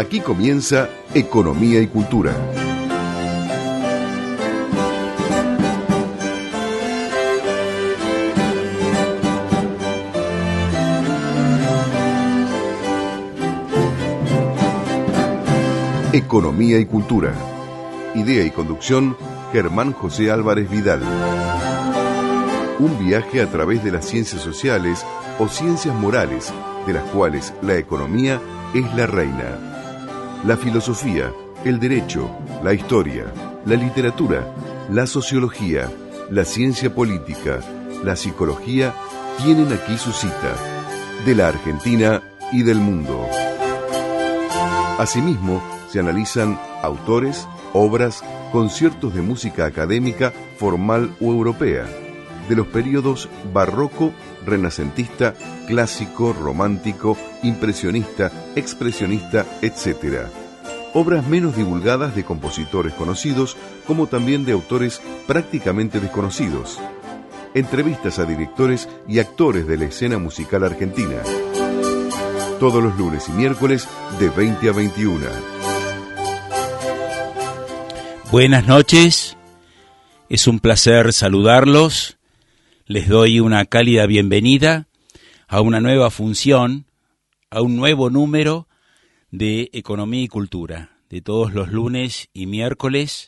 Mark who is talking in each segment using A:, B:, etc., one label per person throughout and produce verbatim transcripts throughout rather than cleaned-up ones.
A: Aquí comienza Economía y Cultura. Economía y Cultura. Idea y conducción, Germán José Álvarez Vidal. Un viaje a través de las ciencias sociales o ciencias morales, de las cuales la economía es la reina. La filosofía, el derecho, la historia, la literatura, la sociología, la ciencia política, la psicología tienen aquí su cita, de la Argentina y del mundo. Asimismo, se analizan autores, obras, conciertos de música académica, formal o europea, de los períodos barroco, renacentista, clásico, romántico, impresionista, expresionista, etcétera. Obras menos divulgadas de compositores conocidos, como también de autores prácticamente desconocidos. Entrevistas a directores y actores de la escena musical argentina. Todos los lunes y miércoles de veinte a veintiuna.
B: Buenas noches, es un placer saludarlos. Les doy una cálida bienvenida a una nueva función, a un nuevo número de Economía y Cultura, de todos los lunes y miércoles,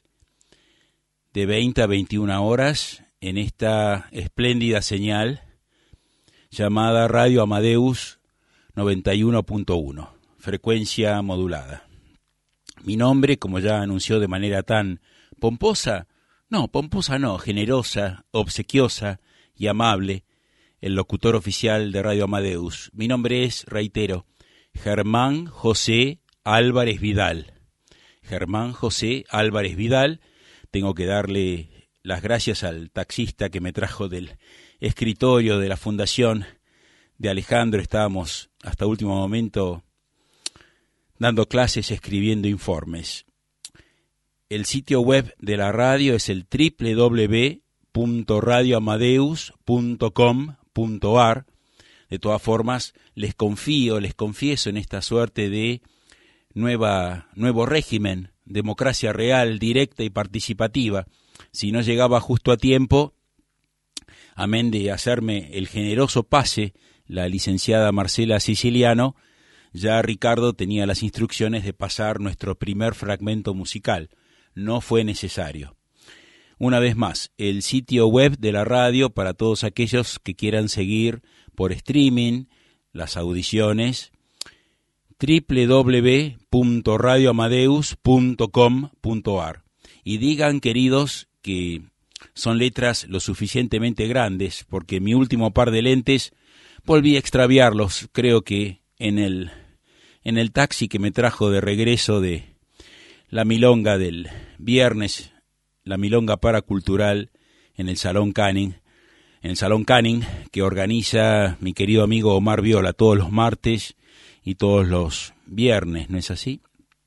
B: de veinte a veintiuna horas, en esta espléndida señal llamada Radio Amadeus noventa y uno punto uno, frecuencia modulada. Mi nombre, como ya anunció de manera tan pomposa, no, pomposa no, generosa, obsequiosa y amable, el locutor oficial de Radio Amadeus. Mi nombre es, reitero, Germán José Álvarez Vidal. Germán José Álvarez Vidal. Tengo que darle las gracias al taxista que me trajo del escritorio de la Fundación de Alejandro. Estábamos hasta último momento dando clases, escribiendo informes. El sitio web de la radio es el doble u doble u doble u punto radio amadeus punto com punto a r. De todas formas, les confío, les confieso en esta suerte de nueva, nuevo régimen, democracia real, directa y participativa. Si no llegaba justo a tiempo, amén de hacerme el generoso pase la licenciada Marcela Siciliano, ya Ricardo tenía las instrucciones de pasar nuestro primer fragmento musical. No fue necesario. Una vez más, el sitio web de la radio para todos aquellos que quieran seguir por streaming las audiciones, doble u doble u doble u punto radio amadeus punto com punto a r. Y digan, queridos, que son letras lo suficientemente grandes, porque mi último par de lentes volví a extraviarlos, creo que en el, en el taxi que me trajo de regreso de la milonga del viernes, la milonga paracultural en el Salón Canning, en el Salón Canning que organiza mi querido amigo Omar Viola todos los martes y todos los viernes, ¿no es así?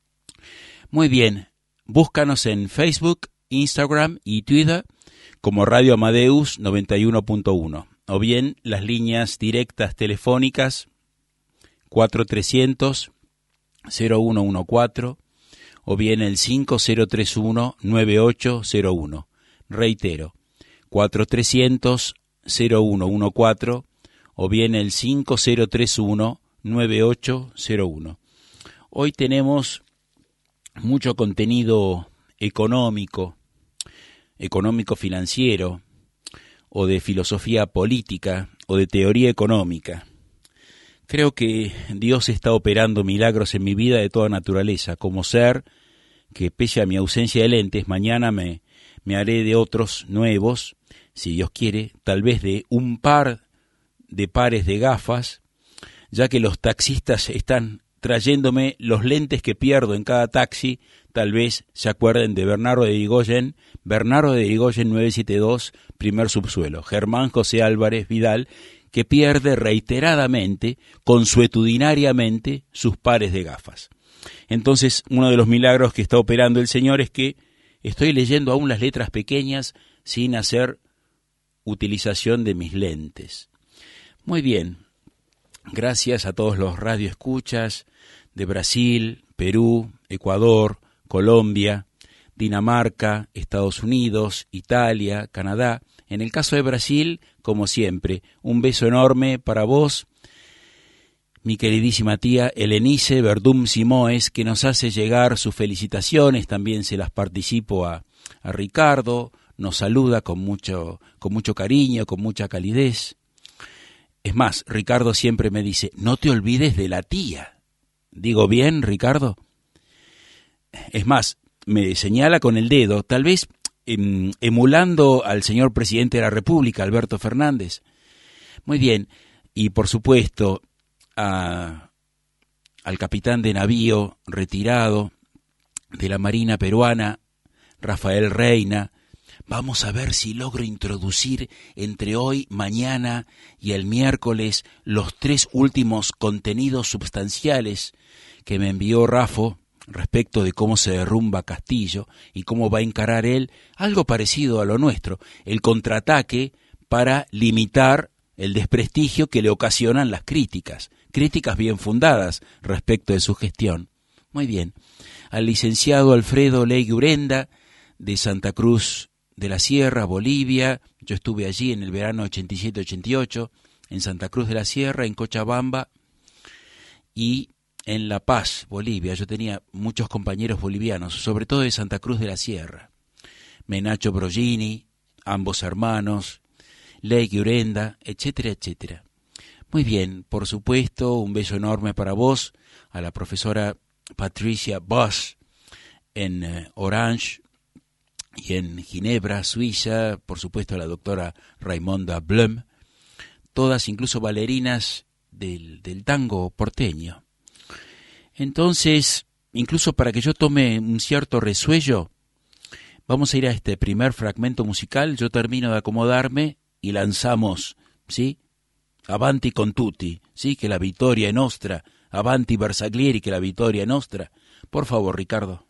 B: Muy bien, búscanos en Facebook, Instagram y Twitter como Radio Amadeus noventa y uno punto uno, o bien las líneas directas telefónicas cuatro trescientos cero uno uno cuatro, o bien el cinco cero tres uno nueve ocho cero uno. Reitero, cuatro trescientos cero uno uno cuatro, o bien el cinco cero tres uno nueve ocho cero uno. Hoy tenemos mucho contenido económico, económico financiero, o de filosofía política, o de teoría económica. Creo que Dios está operando milagros en mi vida de toda naturaleza, como ser que pese a mi ausencia de lentes, mañana me, me haré de otros nuevos, si Dios quiere, tal vez de un par de pares de gafas, ya que los taxistas están trayéndome los lentes que pierdo en cada taxi. Tal vez se acuerden de Bernardo de Irigoyen, Bernardo de Irigoyen nueve siete dos, primer subsuelo, Germán José Álvarez Vidal, que pierde reiteradamente, consuetudinariamente, sus pares de gafas. Entonces, uno de los milagros que está operando el Señor es que estoy leyendo aún las letras pequeñas sin hacer utilización de mis lentes. Muy bien, gracias a todos los radioescuchas de Brasil, Perú, Ecuador, Colombia, Dinamarca, Estados Unidos, Italia, Canadá. En el caso de Brasil, como siempre, un beso enorme para vos, mi queridísima tía Helenice Verdum Simoes, que nos hace llegar sus felicitaciones, también se las participo a, a Ricardo, nos saluda con mucho, con mucho cariño, con mucha calidez. Es más, Ricardo siempre me dice, no te olvides de la tía. ¿Digo bien, Ricardo? Es más, me señala con el dedo, tal vez em, emulando al señor presidente de la República, Alberto Fernández. Muy bien, y por supuesto a, al capitán de navío retirado de la Marina peruana, Rafael Reina. Vamos a ver si logro introducir entre hoy, mañana y el miércoles los tres últimos contenidos substanciales que me envió Rafo respecto de cómo se derrumba Castillo y cómo va a encarar él algo parecido a lo nuestro, el contraataque para limitar el desprestigio que le ocasionan las críticas, críticas bien fundadas respecto de su gestión. Muy bien, al licenciado Alfredo Legui Urenda de Santa Cruz de la Sierra, Bolivia. Yo estuve allí en el verano ochenta y siete ochenta y ocho, en Santa Cruz de la Sierra, en Cochabamba y en La Paz, Bolivia. Yo tenía muchos compañeros bolivianos, sobre todo de Santa Cruz de la Sierra. Menacho Brogini, ambos hermanos, Legui Urenda, etcétera, etcétera. Muy bien, por supuesto, un beso enorme para vos, a la profesora Patricia Bosch en eh, Orange, y en Ginebra, Suiza, por supuesto a la doctora Raimonda Blum, todas incluso bailarinas del, del tango porteño. Entonces, incluso para que yo tome un cierto resuello, vamos a ir a este primer fragmento musical, yo termino de acomodarme y lanzamos, ¿sí? Avanti con tutti, ¿sí? Que la vittoria è nostra, avanti Bersaglieri, que la vittoria è nostra. Por favor, Ricardo.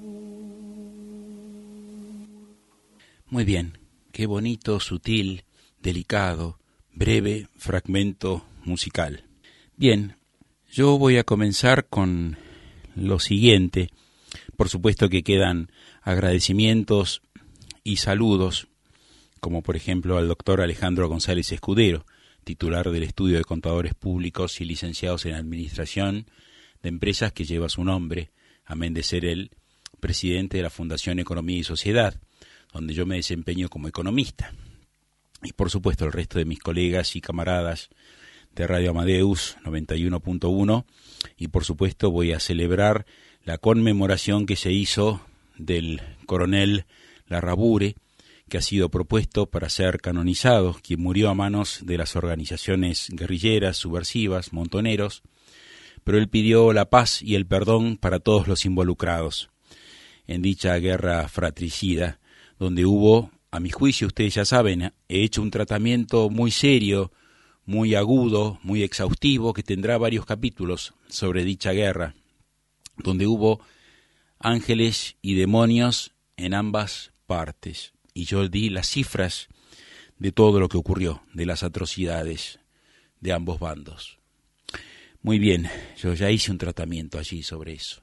B: Muy bien, qué bonito, sutil delicado, breve fragmento musical. Bien, yo voy a comenzar con lo siguiente. Por supuesto que quedan agradecimientos y saludos, como por ejemplo al doctor Alejandro González Escudero, titular del Estudio de Contadores Públicos y licenciados en Administración de Empresas que lleva su nombre, amén de ser el presidente de la Fundación Economía y Sociedad, donde yo me desempeño como economista. Y por supuesto el resto de mis colegas y camaradas de Radio Amadeus noventa y uno punto uno, y por supuesto voy a celebrar la conmemoración que se hizo del coronel Larrabure, que ha sido propuesto para ser canonizado, quien murió a manos de las organizaciones guerrilleras, subversivas, montoneros, pero él pidió la paz y el perdón para todos los involucrados en dicha guerra fratricida, donde hubo, a mi juicio, ustedes ya saben, he hecho un tratamiento muy serio, muy agudo, muy exhaustivo, que tendrá varios capítulos sobre dicha guerra, donde hubo ángeles y demonios en ambas partes. Y yo di las cifras de todo lo que ocurrió, de las atrocidades de ambos bandos. Muy bien, yo ya hice un tratamiento allí sobre eso,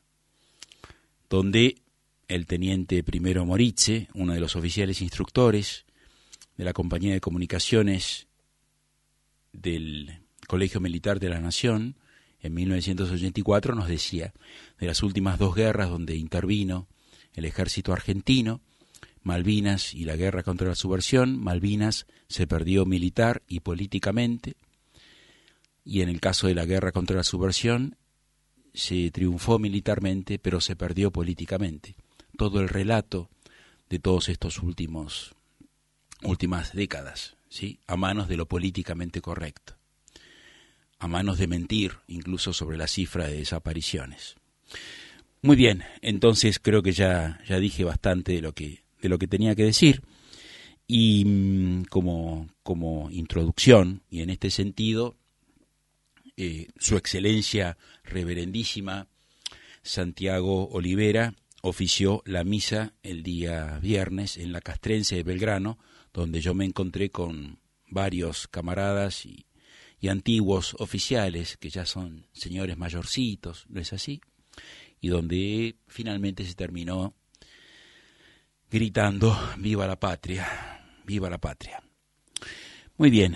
B: donde el teniente primero Moritze, uno de los oficiales instructores de la Compañía de Comunicaciones del Colegio Militar de la Nación, en mil novecientos ochenta y cuatro nos decía de las últimas dos guerras donde intervino el ejército argentino, Malvinas y la guerra contra la subversión. Malvinas se perdió militar y políticamente, y en el caso de la guerra contra la subversión se triunfó militarmente, pero se perdió políticamente. Todo el relato de todos estos últimos últimas décadas, ¿sí?, a manos de lo políticamente correcto, a manos de mentir, incluso sobre la cifra de desapariciones. Muy bien, entonces creo que ya, ya dije bastante de lo que, de lo que tenía que decir, y mmm, como, como introducción, y en este sentido, eh, su excelencia reverendísima Santiago Olivera ofició la misa el día viernes en la Castrense de Belgrano, donde yo me encontré con varios camaradas y, y antiguos oficiales que ya son señores mayorcitos, ¿no es así? Y donde finalmente se terminó gritando «¡Viva la patria! ¡Viva la patria!». Muy bien,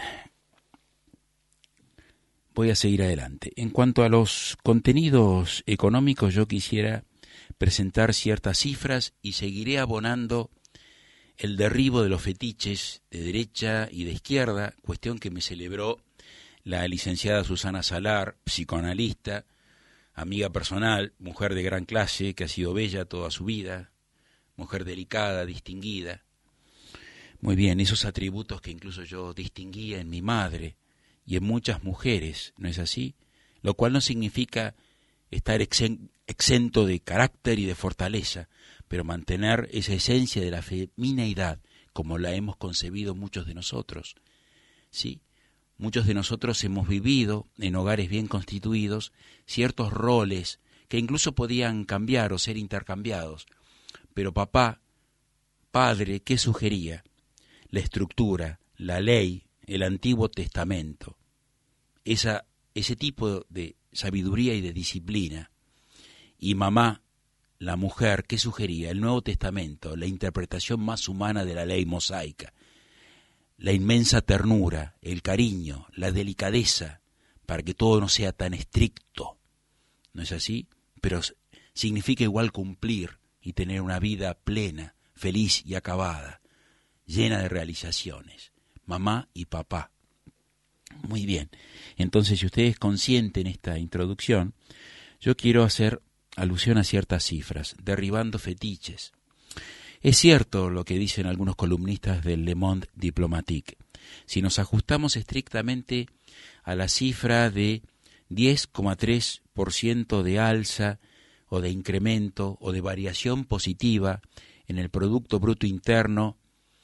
B: voy a seguir adelante. En cuanto a los contenidos económicos, yo quisiera presentar ciertas cifras y seguiré abonando el derribo de los fetiches de derecha y de izquierda, cuestión que me celebró la licenciada Susana Salar, psicoanalista, amiga personal, mujer de gran clase, que ha sido bella toda su vida, mujer delicada, distinguida. Muy bien, esos atributos que incluso yo distinguía en mi madre y en muchas mujeres, ¿no es así? Lo cual no significa estar exento de carácter y de fortaleza, pero mantener esa esencia de la femineidad como la hemos concebido muchos de nosotros, ¿sí? Muchos de nosotros hemos vivido en hogares bien constituidos ciertos roles que incluso podían cambiar o ser intercambiados, pero papá, padre, ¿qué sugería? La estructura, la ley, el Antiguo Testamento, esa, ese tipo de sabiduría y de disciplina. Y mamá, la mujer, ¿qué sugería? El Nuevo Testamento, la interpretación más humana de la ley mosaica, la inmensa ternura, el cariño, la delicadeza, para que todo no sea tan estricto. ¿No es así? Pero significa igual cumplir y tener una vida plena, feliz y acabada, llena de realizaciones. Mamá y papá. Muy bien. Entonces, si ustedes consienten esta introducción, yo quiero hacer alusión a ciertas cifras, derribando fetiches. Es cierto lo que dicen algunos columnistas del Le Monde Diplomatique. Si nos ajustamos estrictamente a la cifra de diez coma tres por ciento de alza o de incremento o de variación positiva en el Producto Bruto Interno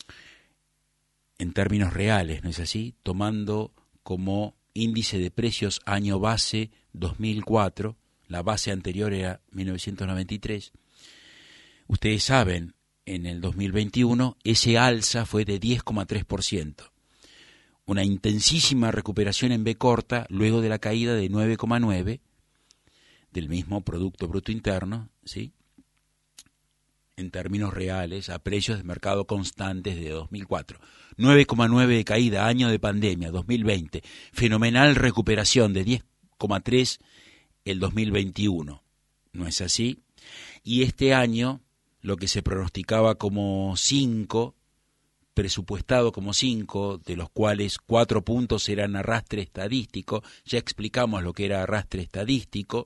B: en términos reales, ¿no es así? Tomando como índice de precios año base dos mil cuatro, la base anterior era mil novecientos noventa y tres. Ustedes saben, en el dos mil veintiuno ese alza fue de diez coma tres por ciento, una intensísima recuperación en B corta luego de la caída de nueve coma nueve del mismo Producto Bruto Interno, ¿sí?, en términos reales, a precios de mercado constantes de dos mil cuatro. nueve coma nueve de caída, año de pandemia, dos mil veinte. Fenomenal recuperación de diez coma tres el dos mil veintiuno. ¿No es así? Y este año, lo que se pronosticaba como cinco, presupuestado como cinco, de los cuales cuatro puntos eran arrastre estadístico, ya explicamos lo que era arrastre estadístico,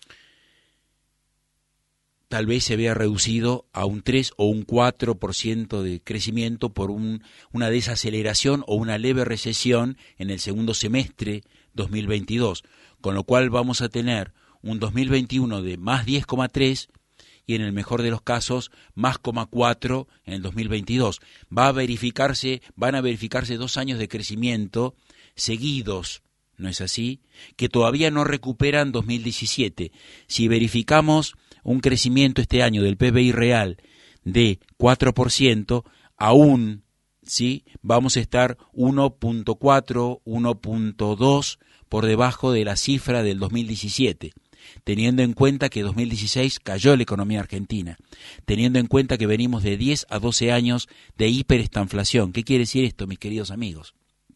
B: tal vez se vea reducido a un tres o un cuatro por ciento de crecimiento por un, una desaceleración o una leve recesión en el segundo semestre dos mil veintidós, con lo cual vamos a tener un dos mil veintiuno de más diez coma tres y en el mejor de los casos más coma cuatro en el dos mil veintidós. Va a verificarse, van a verificarse dos años de crecimiento seguidos, ¿no es así?, que todavía no recuperan dos mil diecisiete. Si verificamos un crecimiento este año del P B I real de cuatro por ciento, aún, ¿sí?, vamos a estar uno punto cuatro, uno punto dos por debajo de la cifra del dos mil diecisiete, teniendo en cuenta que dos mil dieciséis cayó la economía argentina, teniendo en cuenta que venimos de diez a doce años de hiperestanflación. ¿Qué quiere decir esto, mis queridos amigos?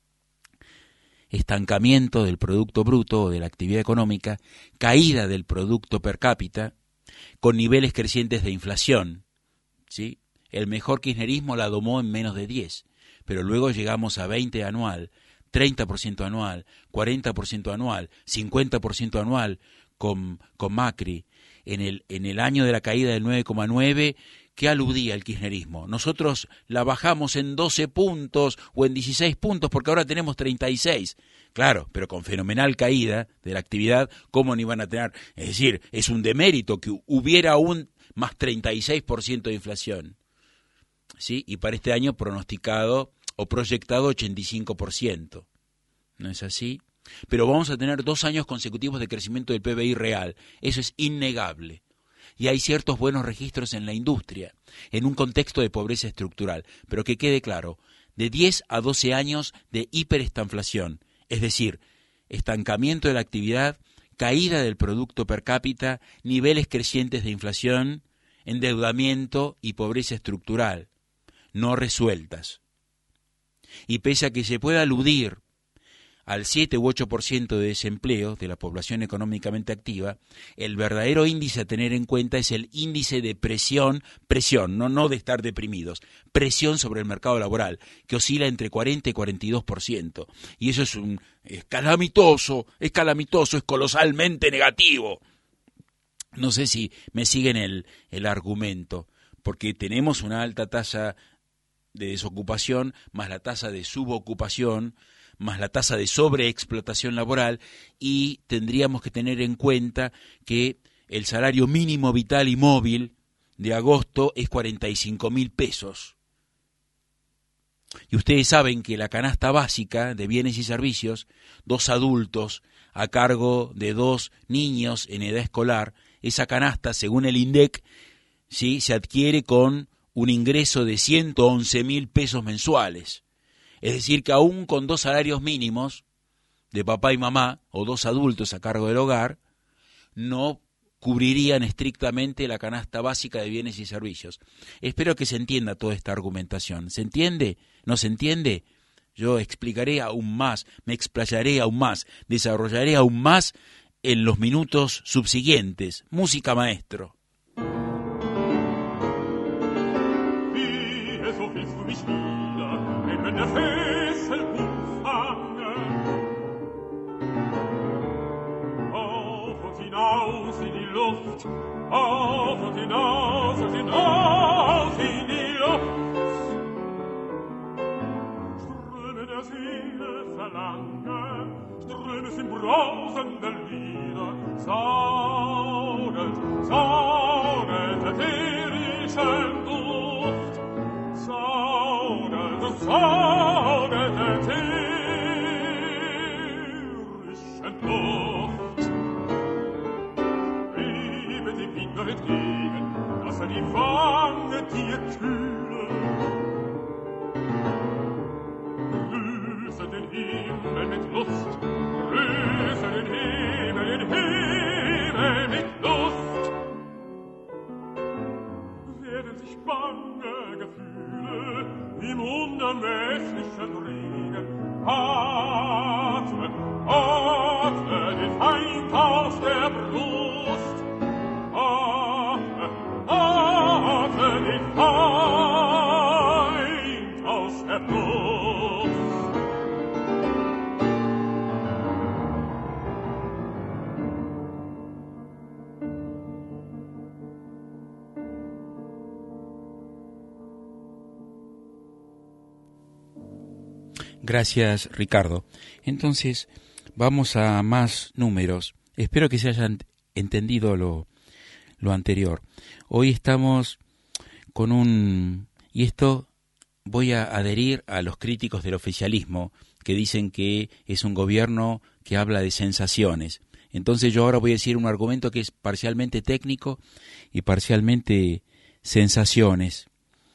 B: Estancamiento del Producto Bruto o de la actividad económica, caída del Producto Per Cápita, con niveles crecientes de inflación, ¿sí? El mejor kirchnerismo la domó en menos de diez, pero luego llegamos a veinte anual, treinta por ciento anual, cuarenta por ciento anual, cincuenta por ciento anual con, con Macri. En el, en el año de la caída del nueve coma nueve, ¿qué aludía el kirchnerismo? Nosotros la bajamos en doce puntos o en dieciséis puntos porque ahora tenemos treinta y seis. Claro, pero con fenomenal caída de la actividad, ¿cómo no iban a tener? Es decir, es un demérito que hubiera aún más treinta y seis por ciento de inflación, ¿sí? Y para este año pronosticado o proyectado ochenta y cinco por ciento. ¿No es así? Pero vamos a tener dos años consecutivos de crecimiento del P B I real. Eso es innegable. Y hay ciertos buenos registros en la industria, en un contexto de pobreza estructural. Pero que quede claro, de diez a doce años de hiperestanflación, es decir, estancamiento de la actividad, caída del Producto Per Cápita, niveles crecientes de inflación, endeudamiento y pobreza estructural, no resueltas. Y pese a que se pueda aludir al siete u ocho por ciento de desempleo de la población económicamente activa, el verdadero índice a tener en cuenta es el índice de presión, presión, no, no de estar deprimidos, presión sobre el mercado laboral, que oscila entre cuarenta y cuarenta y dos por ciento. Y eso es un es calamitoso, es calamitoso, es colosalmente negativo. No sé si me siguen el, el argumento, porque tenemos una alta tasa de desocupación, más la tasa de subocupación, más la tasa de sobreexplotación laboral, y tendríamos que tener en cuenta que el salario mínimo vital y móvil de agosto es cuarenta y cinco mil pesos. Y ustedes saben que la canasta básica de bienes y servicios, dos adultos a cargo de dos niños en edad escolar, esa canasta, según el INDEC, ¿sí?, se adquiere con un ingreso de ciento once mil pesos mensuales. Es decir, que aún con dos salarios mínimos de papá y mamá, o dos adultos a cargo del hogar, no cubrirían estrictamente la canasta básica de bienes y servicios. Espero que se entienda toda esta argumentación. ¿Se entiende? ¿No se entiende? Yo explicaré aún más, me explayaré aún más, desarrollaré aún más en los minutos subsiguientes. Música, maestro.
C: Auf und hinaus und hinaus in die Luft. Ströme der Seele verlangen, Ströme sind brausende Lieder, saunet, saunet ätherischen Duft, saunet, saunet ätherischen Duft. Entgegen, dass er die Wange dir kühle. Grüße den Himmel, Himmel, in Himmel mit Lust. Werden sich bange Gefühle im unermesslichen Ringe. Atme, atme den Feind aus der Brust. Atme, atme den Feind aus der Brust.
B: Gracias, Ricardo. Entonces, vamos a más números. Espero que se hayan entendido lo, lo anterior. Hoy estamos con un... Y esto voy a adherir a los críticos del oficialismo que dicen que es un gobierno que habla de sensaciones. Entonces yo ahora voy a decir un argumento que es parcialmente técnico y parcialmente sensaciones.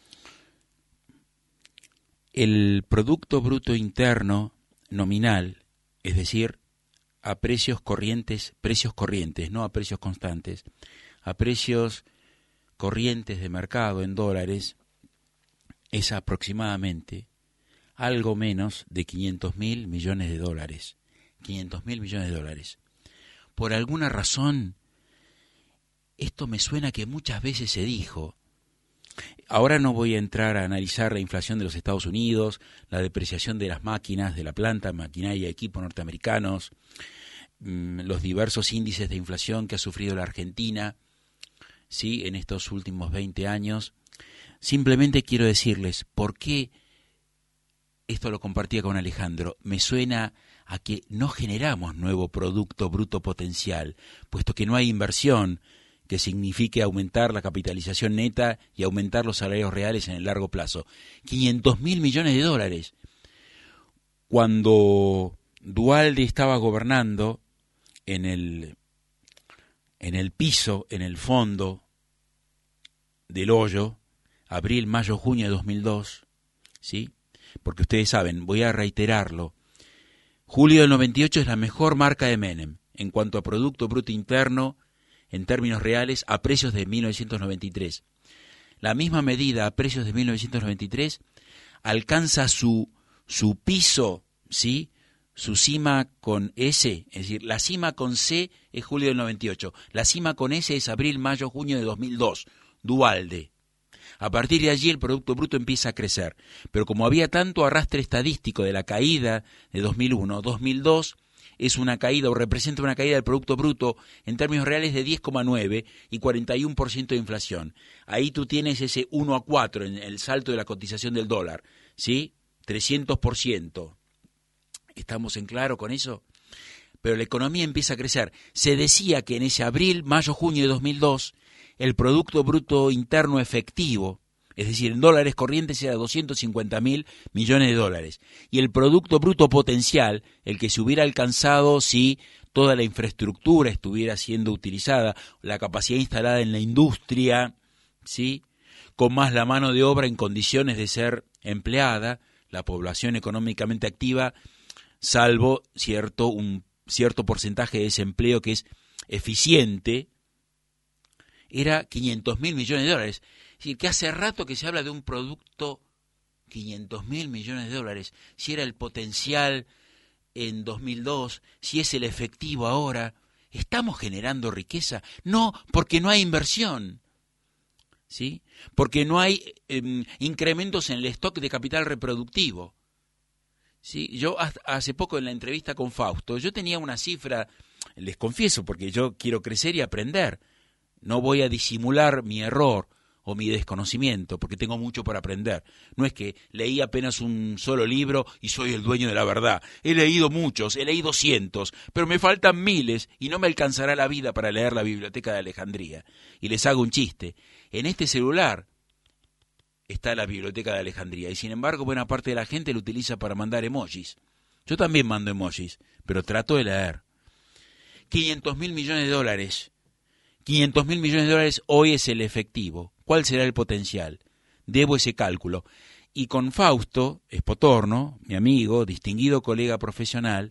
B: El Producto Bruto Interno nominal, es decir, a precios corrientes, precios corrientes, no a precios constantes, a precios corrientes de mercado en dólares, es aproximadamente algo menos de quinientos mil millones de dólares. quinientos mil millones de dólares. Por alguna razón, esto me suena que muchas veces se dijo. Ahora no voy a entrar a analizar la inflación de los Estados Unidos, la depreciación de las máquinas, de la planta, maquinaria y equipo norteamericanos, los diversos índices de inflación que ha sufrido la Argentina, ¿sí?, en estos últimos veinte años. Simplemente quiero decirles por qué esto lo compartía con Alejandro. Me suena a que no generamos nuevo producto bruto potencial, puesto que no hay inversión que signifique aumentar la capitalización neta y aumentar los salarios reales en el largo plazo. quinientos mil millones de dólares. Cuando Duhalde estaba gobernando en el, en el piso, en el fondo del hoyo, abril, mayo, junio de dos mil dos, ¿sí? Porque ustedes saben, voy a reiterarlo, julio del noventa y ocho es la mejor marca de Menem en cuanto a Producto Bruto Interno en términos reales a precios de mil novecientos noventa y tres. La misma medida a precios de mil novecientos noventa y tres alcanza su, su piso, ¿sí?, su cima con S, es decir, la cima con C es julio del noventa y ocho, la cima con S es abril, mayo, junio de dos mil dos, Duhalde. A partir de allí el Producto Bruto empieza a crecer, pero como había tanto arrastre estadístico de la caída de dos mil uno, dos mil dos es una caída o representa una caída del Producto Bruto en términos reales de diez coma nueve y cuarenta y uno por ciento de inflación. Ahí tú tienes ese uno a cuatro en el salto de la cotización del dólar, ¿sí? trescientos por ciento. ¿Estamos en claro con eso? Pero la economía empieza a crecer. Se decía que en ese abril, mayo, junio de dos mil dos, el Producto Bruto Interno efectivo, es decir, en dólares corrientes, era doscientos cincuenta mil millones de dólares. Y el Producto Bruto Potencial, el que se hubiera alcanzado si toda la infraestructura estuviera siendo utilizada, la capacidad instalada en la industria, ¿sí?, con más la mano de obra en condiciones de ser empleada, la población económicamente activa, salvo cierto, un cierto porcentaje de desempleo que es eficiente, era quinientos mil millones de dólares. Es decir, que hace rato que se habla de un producto quinientos mil millones de dólares. Si era el potencial en dos mil dos, si es el efectivo ahora, ¿estamos generando riqueza? No, porque no hay inversión, ¿sí? Porque no hay eh, incrementos en el stock de capital reproductivo. Sí, yo hace poco en la entrevista con Fausto, yo tenía una cifra, les confieso, porque yo quiero crecer y aprender. No voy a disimular mi error o mi desconocimiento, porque tengo mucho por aprender. No es que leí apenas un solo libro y soy el dueño de la verdad. He leído muchos, he leído cientos, pero me faltan miles y no me alcanzará la vida para leer la Biblioteca de Alejandría. Y les hago un chiste. En este celular está la Biblioteca de Alejandría y sin embargo buena parte de la gente lo utiliza para mandar emojis. Yo también mando emojis, pero trato de leer. quinientos mil millones de dólares. quinientos mil millones de dólares hoy es el efectivo. ¿Cuál será el potencial? Debo ese cálculo. Y con Fausto Espotorno, mi amigo, distinguido colega profesional,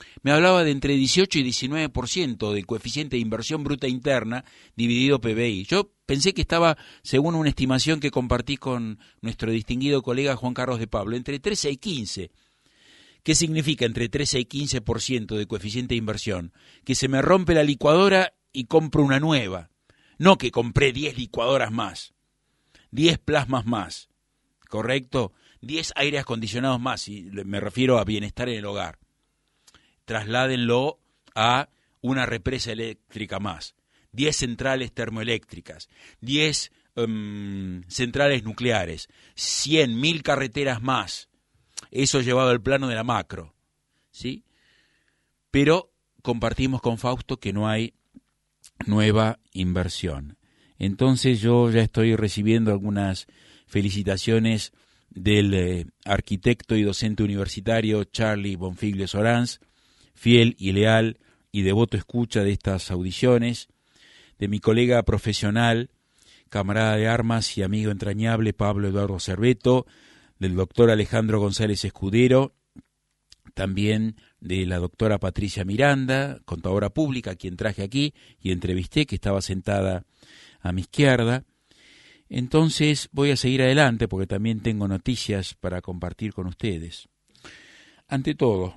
B: me hablaba de entre dieciocho y diecinueve por ciento del coeficiente de inversión bruta interna dividido P B I. Yo pensé que estaba, según una estimación que compartí con nuestro distinguido colega Juan Carlos de Pablo, entre trece y quince. ¿Qué significa entre trece y quince por ciento de coeficiente de inversión? Que se me rompe la licuadora y compro una nueva. No que compré diez licuadoras más, diez plasmas más, ¿correcto? diez aires acondicionados más, y me refiero a bienestar en el hogar. Trasládenlo a una represa eléctrica más, diez centrales termoeléctricas, diez um, centrales nucleares, cien, mil carreteras más. Eso llevado al plano de la macro, ¿sí? Pero compartimos con Fausto que no hay nueva inversión. Entonces yo ya estoy recibiendo algunas felicitaciones del eh, arquitecto y docente universitario Charlie Bonfiglio Sorans, fiel y leal y devoto escucha de estas audiciones, de mi colega profesional, camarada de armas y amigo entrañable Pablo Eduardo Cerveto, del doctor Alejandro González Escudero, también de la doctora Patricia Miranda, contadora pública, a quien traje aquí y entrevisté, que estaba sentada a mi izquierda. Entonces voy a seguir adelante porque también tengo noticias para compartir con ustedes. Ante todo,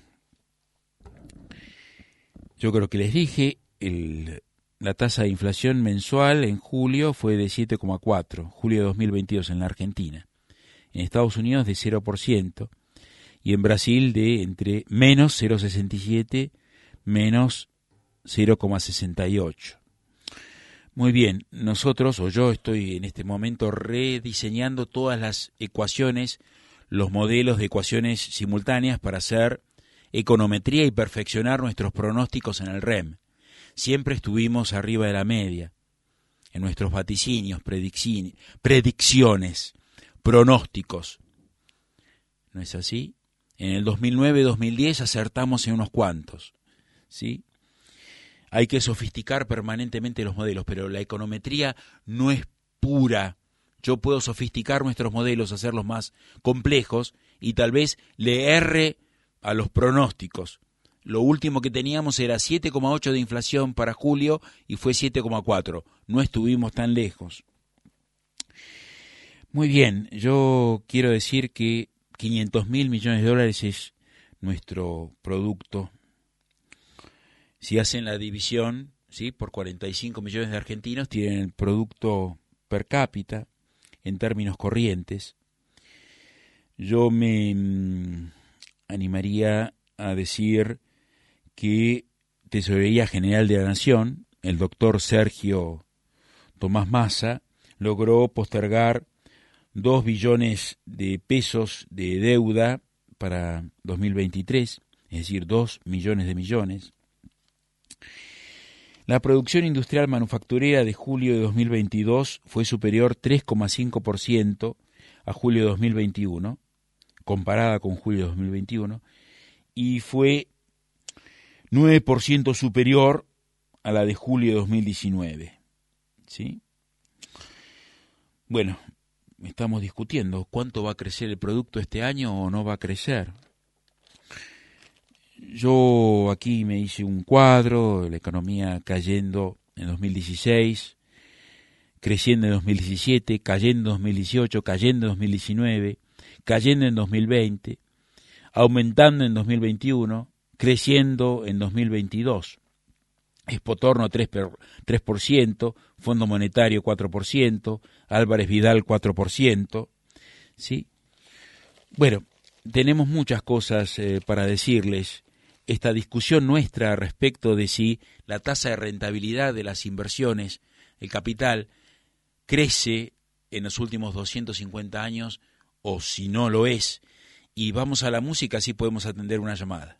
B: yo creo que les dije, el, la tasa de inflación mensual en julio fue de siete coma cuatro, julio de dos mil veintidós en la Argentina. En Estados Unidos de cero por ciento y en Brasil de entre menos cero coma sesenta y siete, menos cero coma sesenta y ocho. Muy bien, nosotros, o yo estoy en este momento rediseñando todas las ecuaciones, los modelos de ecuaciones simultáneas para hacer econometría y perfeccionar nuestros pronósticos en el R E M. Siempre estuvimos arriba de la media en nuestros vaticinios, predicciones, pronósticos. ¿No es así? En el dos mil nueve dos mil diez acertamos en unos cuantos, ¿sí? Hay que sofisticar permanentemente los modelos, pero la econometría no es pura. Yo puedo sofisticar nuestros modelos, hacerlos más complejos y tal vez le erre a los pronósticos. Lo último que teníamos era siete coma ocho de inflación para julio y fue siete coma cuatro. No estuvimos tan lejos. Muy bien, yo quiero decir que quinientos mil millones de dólares es nuestro producto. Si hacen la división, ¿sí?, por cuarenta y cinco millones de argentinos, tienen el producto per cápita en términos corrientes. Yo me mmm, animaría a decir que Tesorería General de la Nación, el doctor Sergio Tomás Massa, logró postergar dos billones de pesos de deuda para dos mil veintitrés, es decir, dos millones de millones. La producción industrial manufacturera de julio de dos mil veintidós fue superior tres coma cinco por ciento a julio de dos mil veintiuno, comparada con julio de dos mil veintiuno, y fue nueve por ciento superior a la de julio de dos mil diecinueve. ¿Sí? Bueno, estamos discutiendo cuánto va a crecer el producto este año o no va a crecer. Yo aquí me hice un cuadro, la economía cayendo en dos mil dieciséis, creciendo en dos mil diecisiete, cayendo en dos mil dieciocho, cayendo en dos mil diecinueve, cayendo en dos mil veinte, aumentando en dos mil veintiuno, creciendo en dos mil veintidós. Expotorno tres por ciento, Fondo Monetario cuatro por ciento, Álvarez Vidal cuatro por ciento, ¿sí? Bueno, tenemos muchas cosas eh, para decirles. Esta discusión nuestra respecto de si la tasa de rentabilidad de las inversiones, el capital, crece en los últimos doscientos cincuenta años o si no lo es. Y vamos a la música, así podemos atender una llamada.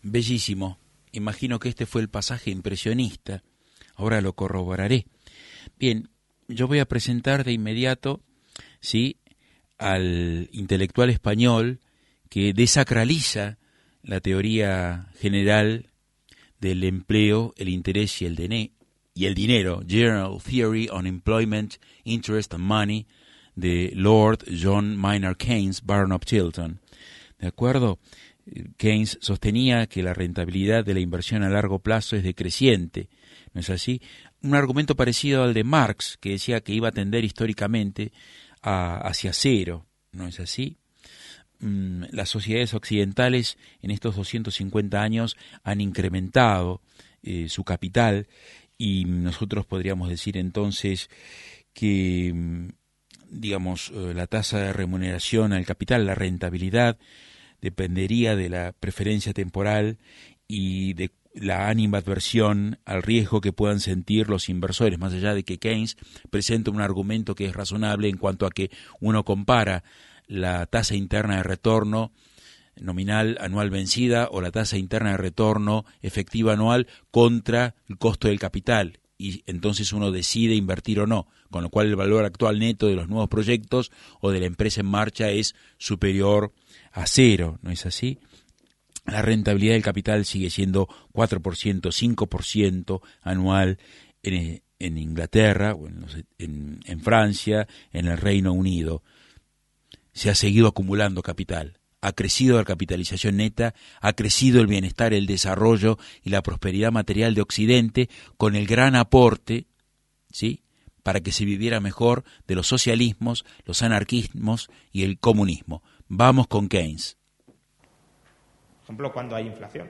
B: Bellísimo. Imagino que este fue el pasaje impresionista. Ahora lo corroboraré. Bien, yo voy a presentar de inmediato, ¿sí?, al intelectual español que desacraliza la teoría general del empleo, el interés y el, dene- y el dinero, General Theory on Employment, Interest and Money, de Lord John Maynard Keynes, Baron of Chiltern. ¿De acuerdo? Keynes sostenía que la rentabilidad de la inversión a largo plazo es decreciente, ¿no es así? Un argumento parecido al de Marx, que decía que iba a tender históricamente a, hacia cero, ¿no es así? Mm, las sociedades occidentales en estos doscientos cincuenta años han incrementado eh, su capital, y nosotros podríamos decir entonces que, digamos, eh, la tasa de remuneración al capital, la rentabilidad, dependería de la preferencia temporal y de la animadversión al riesgo que puedan sentir los inversores, más allá de que Keynes presenta un argumento que es razonable en cuanto a que uno compara la tasa interna de retorno nominal anual vencida o la tasa interna de retorno efectiva anual contra el costo del capital, y entonces uno decide invertir o no, con lo cual el valor actual neto de los nuevos proyectos o de la empresa en marcha es superior a cero, ¿no es así? La rentabilidad del capital sigue siendo cuatro por ciento, cinco por ciento anual en, en Inglaterra, o en, los, en, en Francia, en el Reino Unido. Se ha seguido acumulando capital. Ha crecido la capitalización neta, ha crecido el bienestar, el desarrollo y la prosperidad material de Occidente, con el gran aporte, ¿sí?, para que se viviera mejor, de los socialismos, los anarquismos y el comunismo. Vamos con Keynes.
D: Por ejemplo, cuando hay inflación.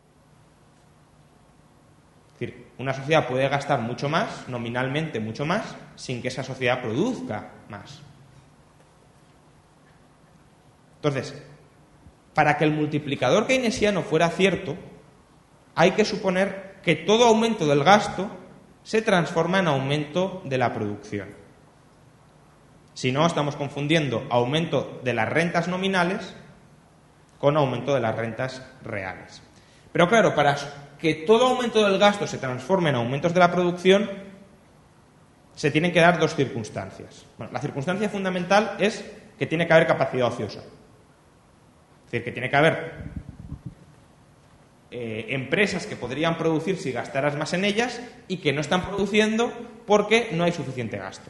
D: Es decir, una sociedad puede gastar mucho más, nominalmente mucho más, sin que esa sociedad produzca más. Entonces, para que el multiplicador keynesiano fuera cierto, hay que suponer que todo aumento del gasto se transforma en aumento de la producción. Si no, estamos confundiendo aumento de las rentas nominales con aumento de las rentas reales. Pero claro, para que todo aumento del gasto se transforme en aumentos de la producción, se tienen que dar dos circunstancias. Bueno, la circunstancia fundamental es que tiene que haber capacidad ociosa. Es decir, que tiene que haber eh, empresas que podrían producir si gastaras más en ellas y que no están produciendo porque no hay suficiente gasto.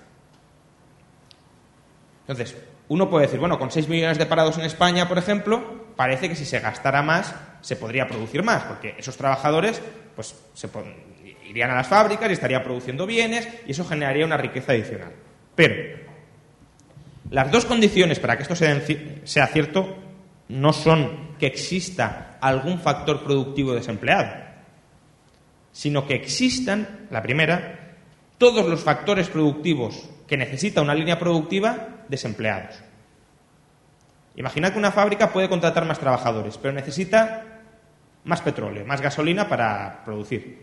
D: Entonces, uno puede decir, bueno, con seis millones de parados en España, por ejemplo, parece que si se gastara más se podría producir más, porque esos trabajadores pues se irían a las fábricas y estarían produciendo bienes y eso generaría una riqueza adicional. Pero las dos condiciones para que esto sea cierto no son que exista algún factor productivo desempleado, sino que existan, la primera, todos los factores productivos que necesita una línea productiva desempleados. Imaginad que una fábrica puede contratar más trabajadores, pero necesita más petróleo, más gasolina para producir.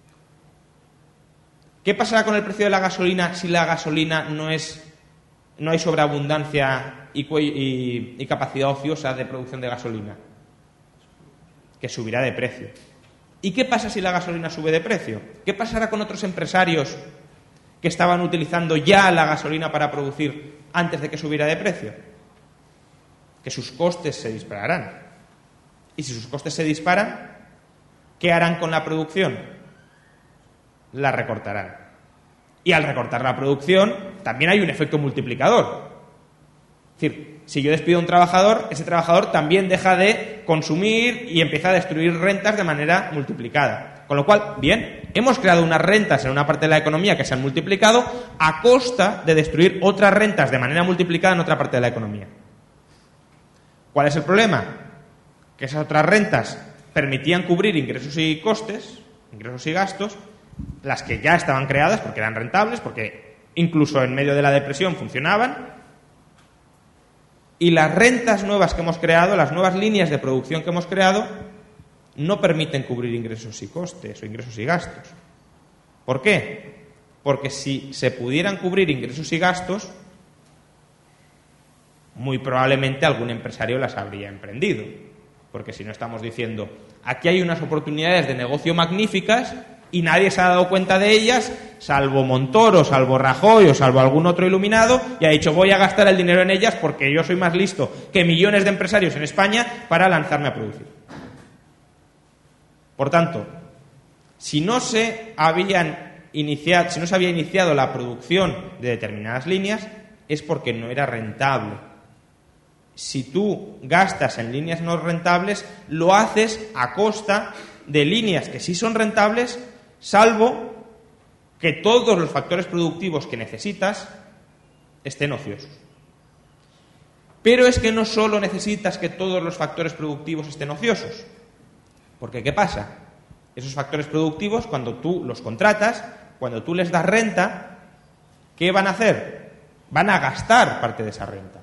D: ¿Qué pasará con el precio de la gasolina si la gasolina no es, no hay sobreabundancia y, y, y capacidad ociosa de producción de gasolina? Que subirá de precio. ¿Y qué pasa si la gasolina sube de precio? ¿Qué pasará con otros empresarios que estaban utilizando ya la gasolina para producir antes de que subiera de precio? Que sus costes se dispararán. Y si sus costes se disparan, ¿qué harán con la producción? La recortarán. Y al recortar la producción, también hay un efecto multiplicador. Es decir, si yo despido a un trabajador, ese trabajador también deja de consumir y empieza a destruir rentas de manera multiplicada. Con lo cual, bien, hemos creado unas rentas en una parte de la economía que se han multiplicado a costa de destruir otras rentas de manera multiplicada en otra parte de la economía. ¿Cuál es el problema? Que esas otras rentas permitían cubrir ingresos y costes, ingresos y gastos, las que ya estaban creadas porque eran rentables, porque incluso en medio de la depresión funcionaban, y las rentas nuevas que hemos creado, las nuevas líneas de producción que hemos creado, no permiten cubrir ingresos y costes o ingresos y gastos. ¿Por qué? Porque si se pudieran cubrir ingresos y gastos, muy probablemente algún empresario las habría emprendido. Porque si no estamos diciendo, aquí hay unas oportunidades de negocio magníficas y nadie se ha dado cuenta de ellas, salvo Montoro, salvo Rajoy o salvo algún otro iluminado, y ha dicho, voy a gastar el dinero en ellas porque yo soy más listo que millones de empresarios en España para lanzarme a producir. Por tanto, si no se habían iniciado, si no se había iniciado la producción de determinadas líneas, es porque no era rentable. Si tú gastas en líneas no rentables, lo haces a costa de líneas que sí son rentables, salvo que todos los factores productivos que necesitas estén ociosos. Pero es que no solo necesitas que todos los factores productivos estén ociosos. Porque ¿qué pasa? Esos factores productivos, cuando tú los contratas, cuando tú les das renta, ¿qué van a hacer? Van a gastar parte de esa renta.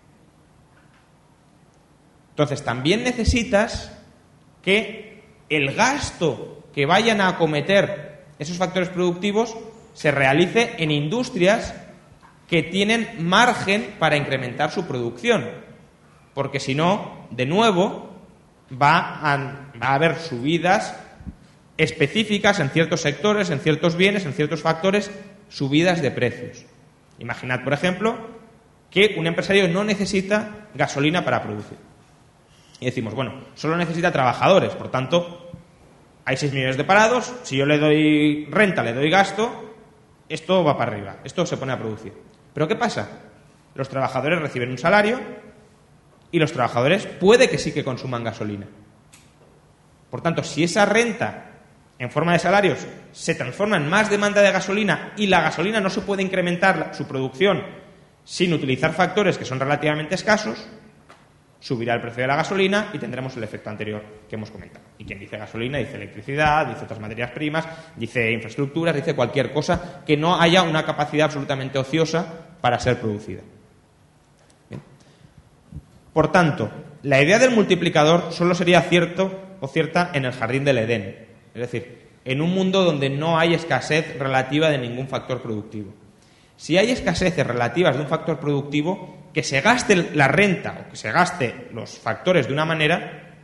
D: Entonces, también necesitas que el gasto que vayan a acometer esos factores productivos se realice en industrias que tienen margen para incrementar su producción. Porque si no, de nuevo, va a, va a haber subidas específicas en ciertos sectores, en ciertos bienes, en ciertos factores, subidas de precios. Imaginad, por ejemplo, que un empresario no necesita gasolina para producir. Y decimos, bueno, solo necesita trabajadores, por tanto, hay seis millones de parados, si yo le doy renta, le doy gasto, esto va para arriba, esto se pone a producir. ¿Pero qué pasa? Los trabajadores reciben un salario y los trabajadores puede que sí que consuman gasolina. Por tanto, si esa renta en forma de salarios se transforma en más demanda de gasolina y la gasolina no se puede incrementar su producción sin utilizar factores que son relativamente escasos, subirá el precio de la gasolina y tendremos el efecto anterior que hemos comentado. Y quien dice gasolina dice electricidad, dice otras materias primas, dice infraestructuras, dice cualquier cosa que no haya una capacidad absolutamente ociosa para ser producida. Bien. Por tanto, la idea del multiplicador solo sería cierto o cierta en el jardín del Edén, es decir, en un mundo donde no hay escasez relativa de ningún factor productivo. Si hay escaseces relativas de un factor productivo, que se gaste la renta o que se gaste los factores de una manera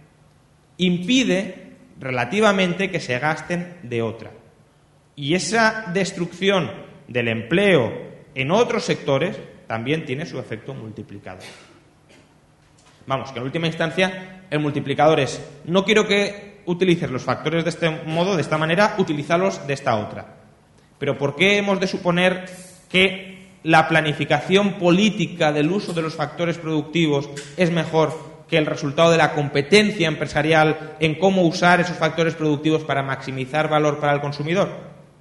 D: impide relativamente que se gasten de otra. Y esa destrucción del empleo en otros sectores también tiene su efecto multiplicador. Vamos, que en última instancia el multiplicador es, no quiero que utilices los factores de este modo, de esta manera, utilízalos de esta otra. Pero ¿por qué hemos de suponer que la planificación política del uso de los factores productivos es mejor que el resultado de la competencia empresarial en cómo usar esos factores productivos para maximizar valor para el consumidor?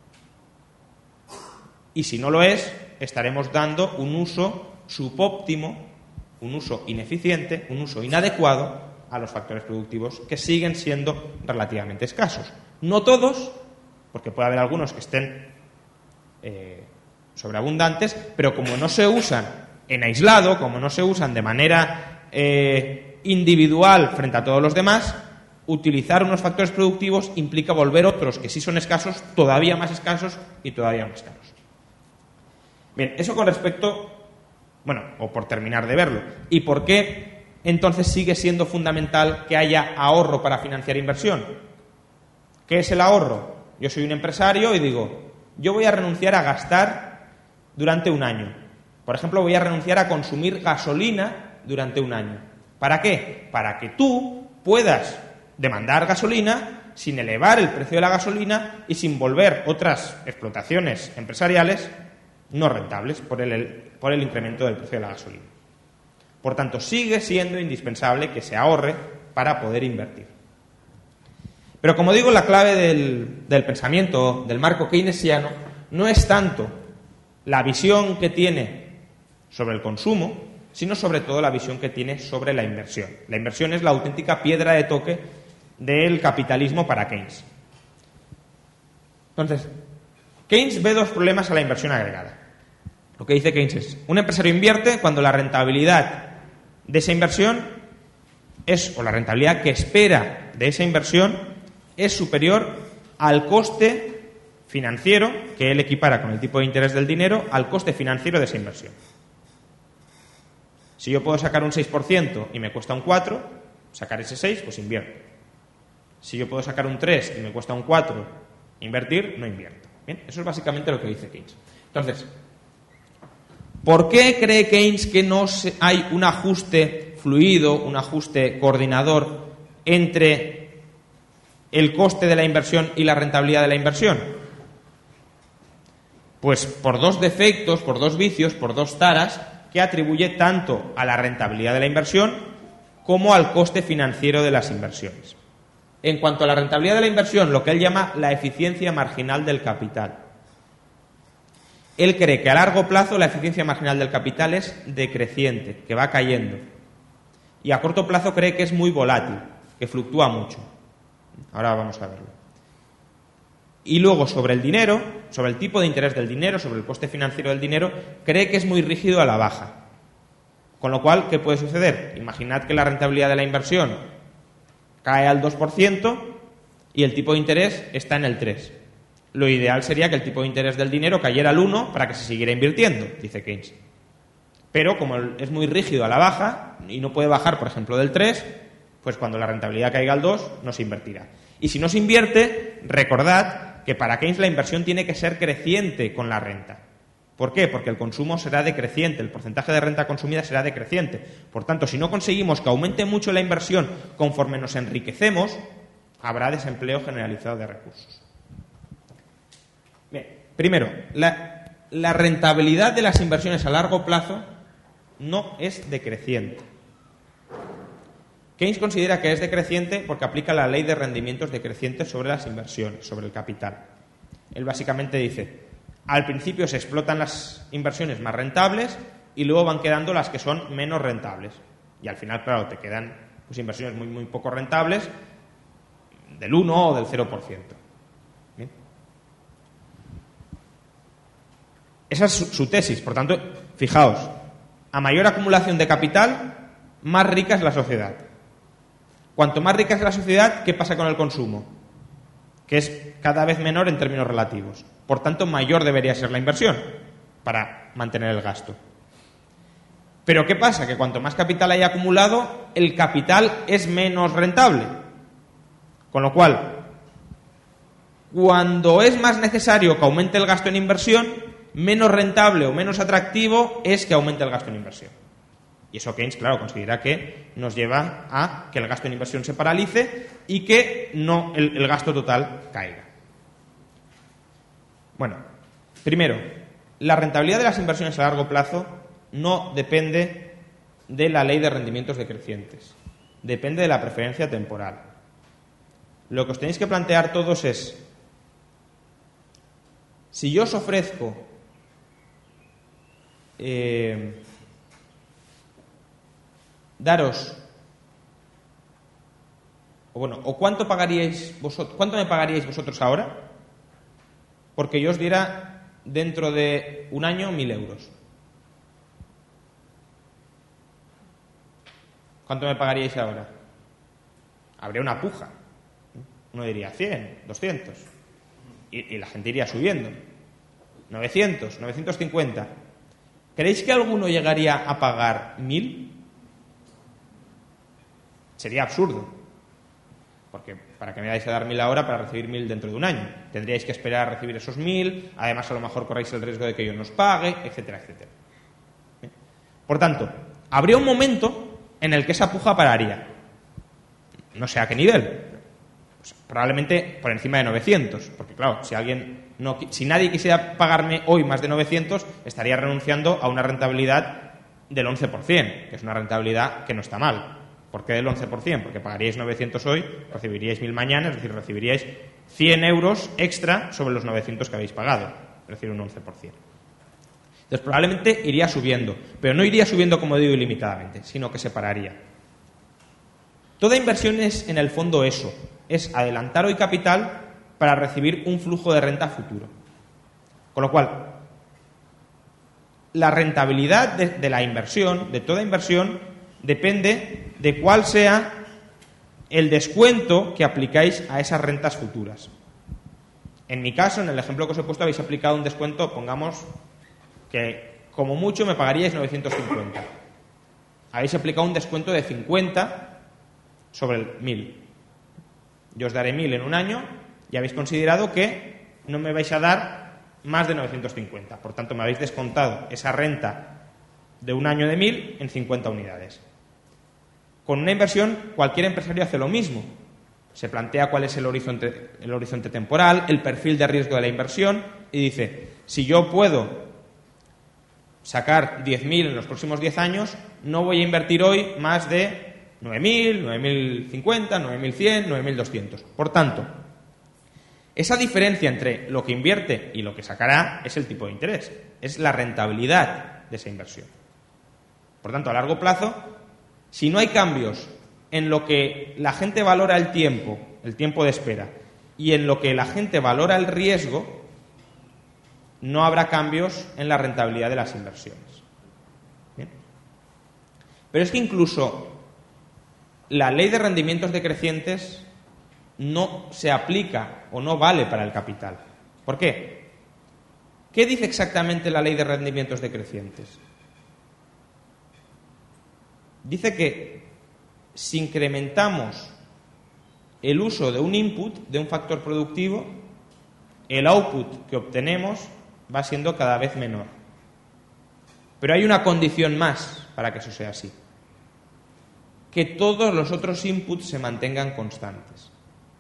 D: Y si no lo es, estaremos dando un uso subóptimo, un uso ineficiente, un uso inadecuado a los factores productivos que siguen siendo relativamente escasos. No todos, porque puede haber algunos que estén eh, sobreabundantes, pero como no se usan en aislado, como no se usan de manera eh, individual frente a todos los demás, utilizar unos factores productivos implica volver otros que sí son escasos todavía más escasos y todavía más caros. Bien, eso con respecto, bueno, o por terminar de verlo. ¿Y por qué entonces sigue siendo fundamental que haya ahorro para financiar inversión? ¿Qué es el ahorro? Yo soy un empresario y digo, yo voy a renunciar a gastar durante un año. Por ejemplo, voy a renunciar a consumir gasolina durante un año. ¿Para qué? Para que tú puedas demandar gasolina sin elevar el precio de la gasolina y sin volver otras explotaciones empresariales no rentables por el, por el incremento del precio de la gasolina. Por tanto, sigue siendo indispensable que se ahorre para poder invertir. Pero como digo, la clave del, del pensamiento, del marco keynesiano, no es tanto la visión que tiene sobre el consumo, sino sobre todo la visión que tiene sobre la inversión. La inversión es la auténtica piedra de toque del capitalismo para Keynes. Entonces, Keynes ve dos problemas a la inversión agregada. Lo que dice Keynes es, un empresario invierte cuando la rentabilidad de esa inversión es, o la rentabilidad que espera de esa inversión es superior al coste financiero, que él equipara con el tipo de interés del dinero, al coste financiero de esa inversión. Si yo puedo sacar un seis por ciento y me cuesta un cuatro por ciento, sacar ese seis, pues invierto. Si yo puedo sacar un tres y me cuesta un cuatro invertir, no invierto. Bien, eso es básicamente lo que dice Keynes. Entonces, ¿por qué cree Keynes que no hay un ajuste fluido, un ajuste coordinador entre el coste de la inversión y la rentabilidad de la inversión? Pues por dos defectos, por dos vicios, por dos taras que atribuye tanto a la rentabilidad de la inversión como al coste financiero de las inversiones. En cuanto a la rentabilidad de la inversión, lo que él llama la eficiencia marginal del capital. Él cree que a largo plazo la eficiencia marginal del capital es decreciente, que va cayendo. Y a corto plazo cree que es muy volátil, que fluctúa mucho. Ahora vamos a verlo. Y luego sobre el dinero, sobre el tipo de interés del dinero, sobre el coste financiero del dinero, cree que es muy rígido a la baja. Con lo cual, ¿qué puede suceder? Imaginad que la rentabilidad de la inversión cae al dos por ciento y el tipo de interés está en el tres por ciento. Lo ideal sería que el tipo de interés del dinero cayera al uno para que se siguiera invirtiendo, dice Keynes. Pero como es muy rígido a la baja y no puede bajar, por ejemplo, del tres, pues cuando la rentabilidad caiga al dos, no se invertirá. Y si no se invierte, recordad que para Keynes la inversión tiene que ser creciente con la renta. ¿Por qué? Porque el consumo será decreciente, el porcentaje de renta consumida será decreciente. Por tanto, si no conseguimos que aumente mucho la inversión conforme nos enriquecemos, habrá desempleo generalizado de recursos. Bien, primero, la, la rentabilidad de las inversiones a largo plazo no es decreciente. Keynes considera que es decreciente porque aplica la ley de rendimientos decrecientes sobre las inversiones, sobre el capital. Él básicamente dice, al principio se explotan las inversiones más rentables y luego van quedando las que son menos rentables. Y al final, claro, te quedan pues, inversiones muy, muy poco rentables del uno o del cero por ciento. ¿Bien? Esa es su, su tesis. Por tanto, fijaos, a mayor acumulación de capital, más rica es la sociedad. Cuanto más rica es la sociedad, ¿qué pasa con el consumo? Que es cada vez menor en términos relativos. Por tanto, mayor debería ser la inversión para mantener el gasto. Pero ¿qué pasa? Que cuanto más capital haya acumulado, el capital es menos rentable. Con lo cual, cuando es más necesario que aumente el gasto en inversión, menos rentable o menos atractivo es que aumente el gasto en inversión. Y eso Keynes, claro, considera que nos lleva a que el gasto en inversión se paralice y que no el, el gasto total caiga. Bueno, primero, la rentabilidad de las inversiones a largo plazo no depende de la ley de rendimientos decrecientes, depende de la preferencia temporal. Lo que os tenéis que plantear todos es, si yo os ofrezco eh, daros, o bueno, o cuánto pagaríais vosotros, cuánto me pagaríais vosotros ahora, porque yo os diera dentro de un año mil euros. ¿Cuánto me pagaríais ahora? Habría una puja. Uno diría cien, doscientos. Y, y la gente iría subiendo. novecientos, novecientos cincuenta. ¿Creéis que alguno llegaría a pagar mil? Sería absurdo. Porque ¿para qué me vais a dar mil ahora para recibir mil dentro de un año? Tendríais que esperar a recibir esos mil, además a lo mejor corréis el riesgo de que yo no os pague, etcétera, etcétera. ¿Bien? Por tanto, habría un momento en el que esa puja pararía. No sé a qué nivel. Pues probablemente por encima de novecientos. Porque claro, si alguien no, si nadie quisiera pagarme hoy más de novecientos, estaría renunciando a una rentabilidad del once por ciento, que es una rentabilidad que no está mal. ¿Por qué del once por ciento? Porque pagaríais novecientos hoy, recibiríais mil mañana, es decir, recibiríais cien euros extra sobre los novecientos que habéis pagado, es decir, un once por ciento. Entonces probablemente iría subiendo, pero no iría subiendo, como digo, ilimitadamente, sino que se pararía. Toda inversión es, en el fondo, eso, es adelantar hoy capital para recibir un flujo de renta futuro. Con lo cual, la rentabilidad de, de la inversión, de toda inversión, depende de cuál sea el descuento que aplicáis a esas rentas futuras. En mi caso, en el ejemplo que os he puesto, habéis aplicado un descuento, pongamos que como mucho me pagaríais novecientos cincuenta. Habéis aplicado un descuento de cincuenta sobre el mil. Yo os daré mil en un año y habéis considerado que no me vais a dar más de novecientos cincuenta. Por tanto, me habéis descontado esa renta de un año de mil en cincuenta unidades. Con una inversión, cualquier empresario hace lo mismo. Se plantea cuál es el horizonte, el horizonte temporal, el perfil de riesgo de la inversión y dice, si yo puedo sacar diez mil en los próximos diez años, no voy a invertir hoy más de nueve mil, nueve mil cincuenta, nueve mil cien, nueve mil doscientos. Por tanto, esa diferencia entre lo que invierte y lo que sacará es el tipo de interés, es la rentabilidad de esa inversión. Por tanto, a largo plazo, si no hay cambios en lo que la gente valora el tiempo, el tiempo de espera, y en lo que la gente valora el riesgo, no habrá cambios en la rentabilidad de las inversiones. ¿Bien? Pero es que incluso la ley de rendimientos decrecientes no se aplica o no vale para el capital. ¿Por qué? ¿Qué dice exactamente la ley de rendimientos decrecientes? Dice que si incrementamos el uso de un input, de un factor productivo, el output que obtenemos va siendo cada vez menor. Pero hay una condición más para que eso sea así: que todos los otros inputs se mantengan constantes.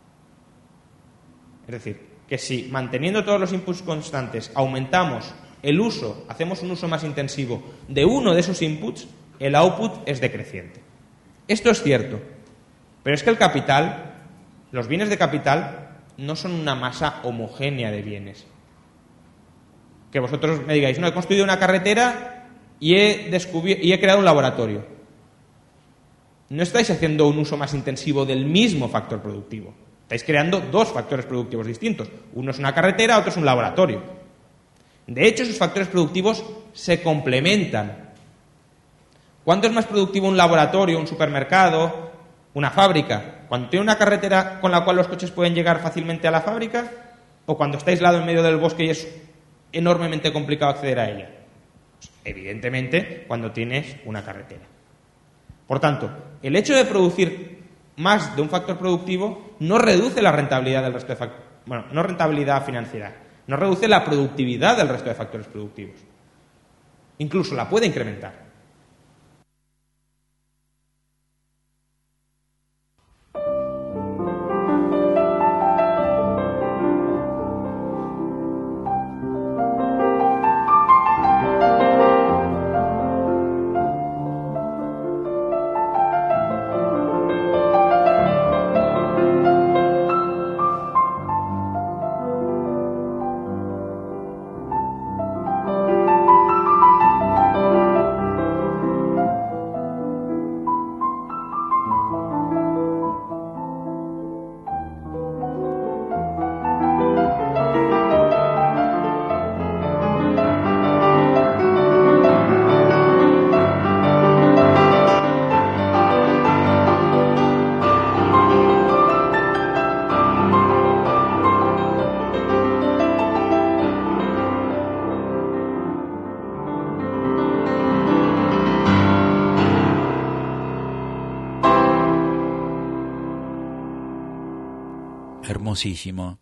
D: Es decir, que si manteniendo todos los inputs constantes aumentamos el uso, hacemos un uso más intensivo de uno de esos inputs, el output es decreciente. Esto es cierto, pero es que el capital, los bienes de capital, no son una masa homogénea de bienes. Que vosotros me digáis, no, he construido una carretera y he, descubier- y he creado un laboratorio. No estáis haciendo un uso más intensivo del mismo factor productivo. Estáis creando dos factores productivos distintos. Uno es una carretera, otro es un laboratorio. De hecho, esos factores productivos se complementan. ¿Cuánto es más productivo un laboratorio, un supermercado, una fábrica? ¿Cuando tiene una carretera con la cual los coches pueden llegar fácilmente a la fábrica? ¿O cuando está aislado en medio del bosque y es enormemente complicado acceder a ella? Pues, evidentemente, cuando tienes una carretera. Por tanto, el hecho de producir más de un factor productivo no reduce la rentabilidad del resto de factores. Bueno, no rentabilidad financiera, no reduce la productividad del resto de factores productivos. Incluso la puede incrementar.
B: Hermosísimo.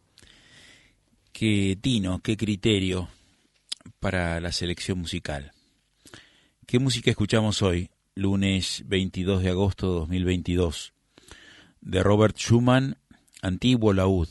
B: Qué tino, qué criterio para la selección musical. ¿Qué música escuchamos hoy, lunes veintidós de agosto de dos mil veintidós? De Robert Schumann, Antiguo Laúd.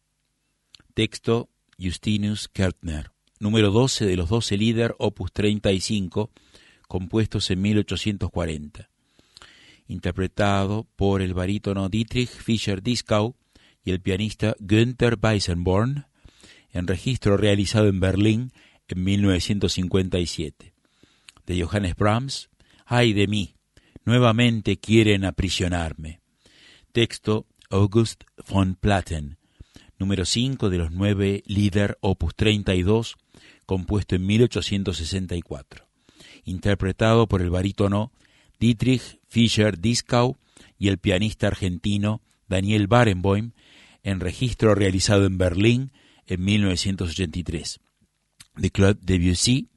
B: Texto, Justinus Kärtner. Número doce de los doce Lieder, opus treinta y cinco, compuestos en mil ochocientos cuarenta. Interpretado por el barítono Dietrich Fischer-Dieskau y el pianista Günther Weissenborn, en registro realizado en Berlín en mil novecientos cincuenta y siete. De Johannes Brahms, ¡ay de mí! Nuevamente quieren aprisionarme. Texto, August von Platen. Número cinco de los nueve Lieder, opus treinta y dos, compuesto en mil ochocientos sesenta y cuatro. Interpretado por el barítono Dietrich Fischer-Dieskau y el pianista argentino Daniel Barenboim, en registro realizado en Berlín en mil novecientos ochenta y tres. De Claude Debussy,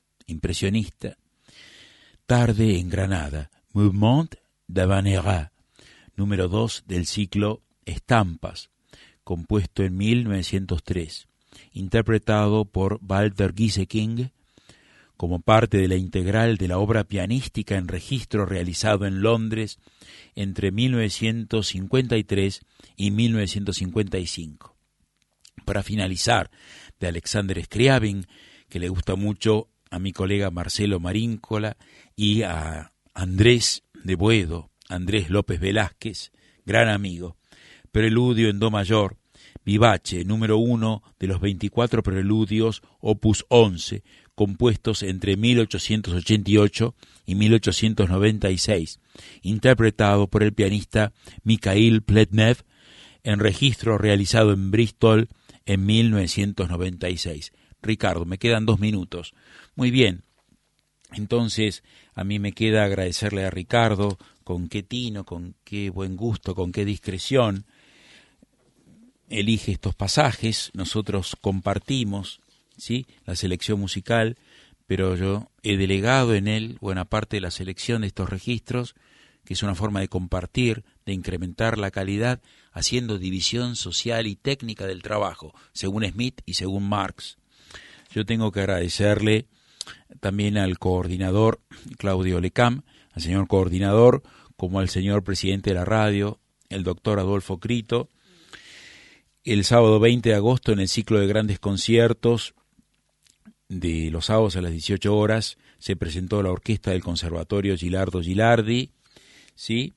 B: impresionista. Tarde en Granada, Mouvement d'Habanera, número dos del ciclo Estampas, compuesto en mil novecientos tres, interpretado por Walter Gieseking, como parte de la integral de la obra pianística en registro realizado en Londres entre mil novecientos cincuenta y tres y mil novecientos cincuenta y cinco. Para finalizar, de Alexander Scriabin, que le gusta mucho a mi colega Marcelo Maríncola y a Andrés de Boedo, Andrés López Velázquez, gran amigo. Preludio en do mayor, Vivace, número uno de los veinticuatro preludios, opus once, compuestos entre mil ochocientos ochenta y ocho y mil ochocientos noventa y seis, interpretado por el pianista Mikhail Pletnev, en registro realizado en Bristol en mil novecientos noventa y seis. Ricardo, me quedan dos minutos. Muy bien, entonces a mí me queda agradecerle a Ricardo con qué tino, con qué buen gusto, con qué discreción elige estos pasajes. Nosotros compartimos, ¿sí?, la selección musical, pero yo he delegado en él buena parte de la selección de estos registros, que es una forma de compartir, de incrementar la calidad, haciendo división social y técnica del trabajo, según Smith y según Marx. Yo tengo que agradecerle también al coordinador Claudio Lecam, al señor coordinador, como al señor presidente de la radio, el doctor Adolfo Crito. El sábado veinte de agosto, en el ciclo de grandes conciertos de los sábados a las dieciocho horas, se presentó la orquesta del Conservatorio Gilardo Gilardi, ¿sí?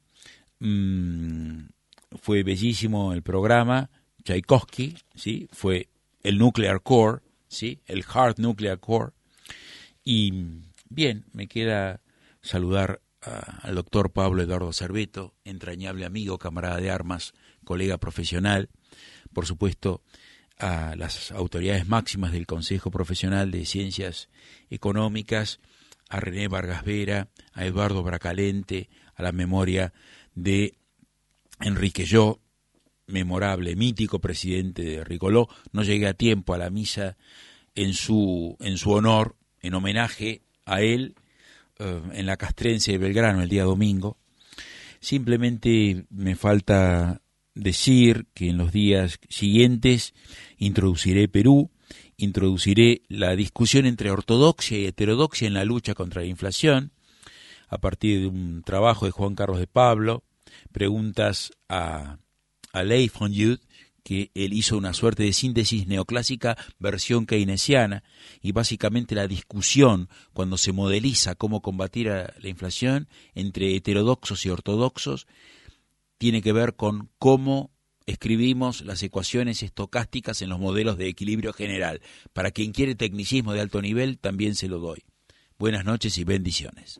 B: Mm, fue bellísimo el programa. Tchaikovsky, ¿sí?, fue el Nuclear Core, ¿sí?, el Hard Nuclear Core. Y bien, me queda saludar a, al doctor Pablo Eduardo Cerveto, entrañable amigo, camarada de armas, colega profesional, por supuesto a las autoridades máximas del Consejo Profesional de Ciencias Económicas, a René Vargas Vera, a Eduardo Bracalente, a la memoria de Enrique Yo, memorable, mítico presidente de Ricoló. No llegué a tiempo a la misa en su, en su honor, en homenaje a él, eh, en la Castrense de Belgrano el día domingo. Simplemente me falta decir que en los días siguientes introduciré Perú, introduciré la discusión entre ortodoxia y heterodoxia en la lucha contra la inflación, a partir de un trabajo de Juan Carlos de Pablo, preguntas a, a Leigh von Jude, que él hizo una suerte de síntesis neoclásica versión keynesiana, y básicamente la discusión cuando se modeliza cómo combatir a la inflación entre heterodoxos y ortodoxos tiene que ver con cómo escribimos las ecuaciones estocásticas en los modelos de equilibrio general. Para quien quiere tecnicismo de alto nivel, también se lo doy. Buenas noches y bendiciones.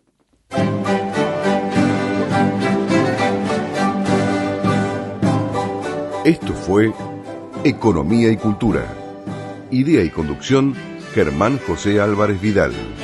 A: Esto fue Economía y Cultura. Idea y conducción, Germán José Álvarez Vidal.